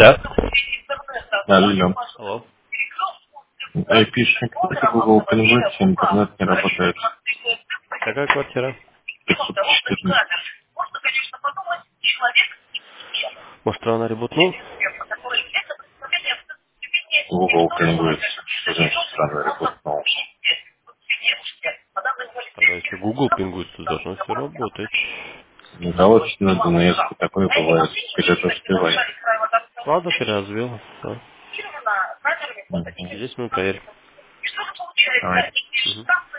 Да. Да, Лилиан. Алло. Айпишник, Google Convert, интернет не работает. Какая квартира? 514. Может, рано ребутнул? Google Convert. Что значит странно работал? Тогда если Google пингует, то должно все работать. Да, очень надо, но если такое бывает, перезаспевай. Ладно, переразвел. Все. Мгм. Через 10 минут проверь. Давай. Мгм.